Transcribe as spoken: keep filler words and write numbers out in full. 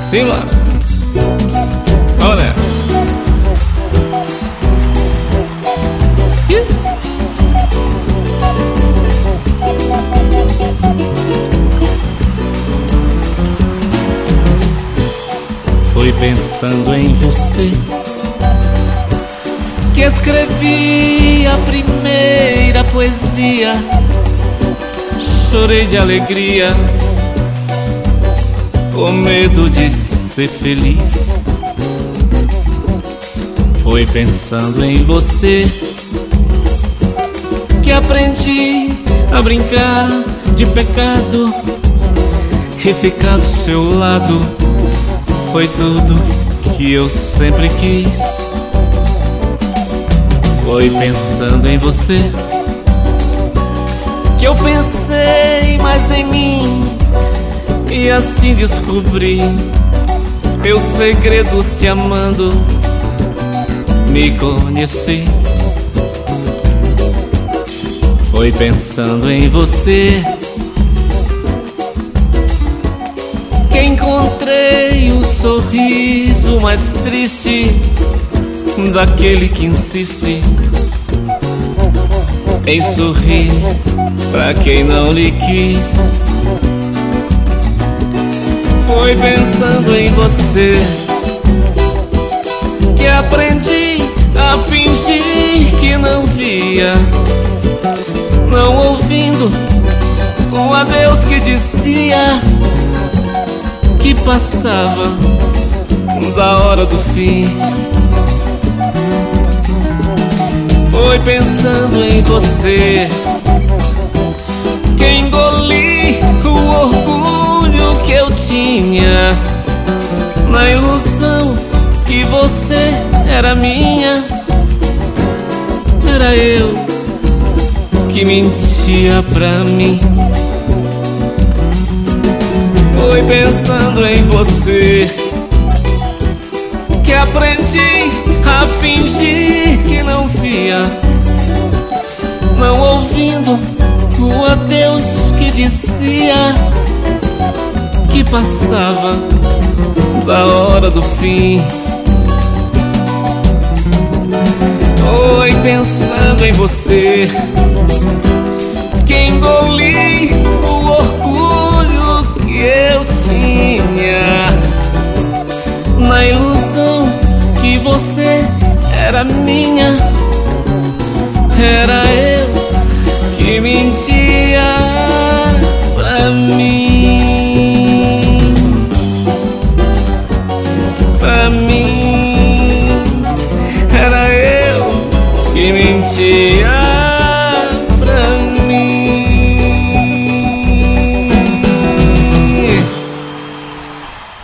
Sila, olha. Foi pensando em você que escrevi a primeira poesia. Chorei de alegria, com medo de ser feliz. Foi pensando em você que aprendi a brincar de pecado, e ficar do seu lado foi tudo que eu sempre quis. Foi pensando em você que eu pensei mais em mim, e assim descobri meu segredo. Se amando me conheci. Foi pensando em você que encontrei o sorriso mais triste daquele que insiste em sorrir pra quem não lhe quis. Foi pensando em você que aprendi a fingir que não via, não ouvindo o adeus que dizia que passava da hora do fim. Foi pensando em você que engoli o orgulho que eu tinha, na ilusão que você era minha. Era eu que mentia pra mim. Foi pensando em você que aprendi a fingir que não via, não ouvindo o adeus que dizia que passava da hora do fim. Foi pensando em você que engoli o orgulho que eu tinha, na ilusão que você era minha. Era eu que mentia pra mim, pra mim. Era eu que mentia.